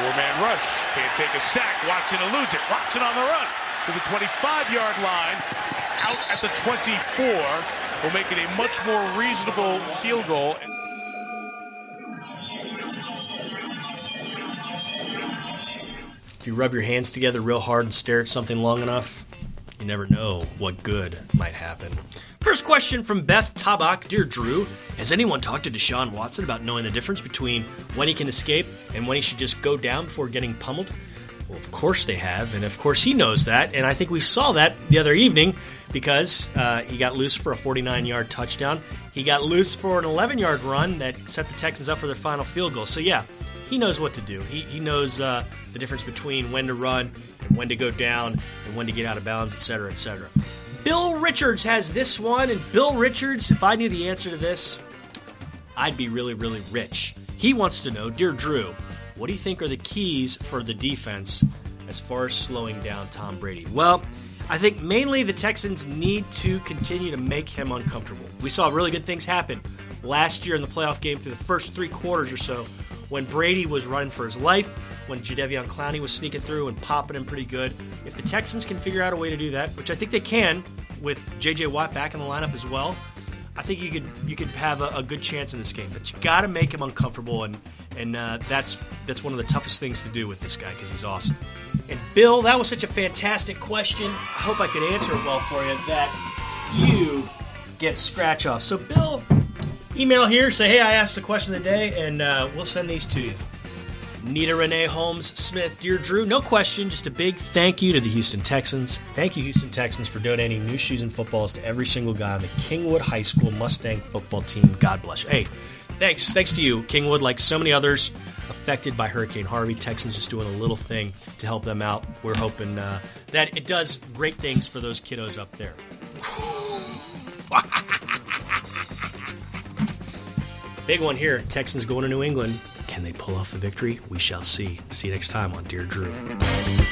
Four-man rush. Can't take a sack. Watson eludes it. Watson on the run to the 25-yard line. Out at the 24. Will make it a much more reasonable field goal. If you rub your hands together real hard and stare at something long enough, you never know what good might happen. First question from Beth Tabak. Dear Drew, has anyone talked to Deshaun Watson about knowing the difference between when he can escape and when he should just go down before getting pummeled? Well, of course they have, and of course he knows that, and I think we saw that the other evening because he got loose for a 49-yard touchdown. He got loose for an 11-yard run that set the Texans up for their final field goal. So yeah, he knows what to do. He knows the difference between when to run and when to go down and when to get out of bounds, etc., etc. Bill Richards has this one, and Bill Richards, if I knew the answer to this, I'd be really, really rich. He wants to know, Dear Drew, what do you think are the keys for the defense as far as slowing down Tom Brady? Well, I think mainly the Texans need to continue to make him uncomfortable. We saw really good things happen last year in the playoff game through the first 3 quarters or so when Brady was running for his life, when Jadeveon Clowney was sneaking through and popping him pretty good. If the Texans can figure out a way to do that, which I think they can with J.J. Watt back in the lineup as well, I think you could have a good chance in this game. But you got to make him uncomfortable, and that's one of the toughest things to do with this guy because he's awesome. And Bill, that was such a fantastic question. I hope I could answer it well for you that you get scratch off. So Bill, email here, say, hey, I asked the question of the day, and we'll send these to you. Nita Renee Holmes Smith, Dear Drew, no question, just a big thank you to the Houston Texans. Thank you, Houston Texans, for donating new shoes and footballs to every single guy on the Kingwood High School Mustang football team. God bless you. Hey, thanks to you, Kingwood. Like so many others affected by Hurricane Harvey, Texans just doing a little thing to help them out. We're hoping that it does great things for those kiddos up there. Big one here. Texans going to New England. Can they pull off the victory? We shall see. See you next time on Dear Drew.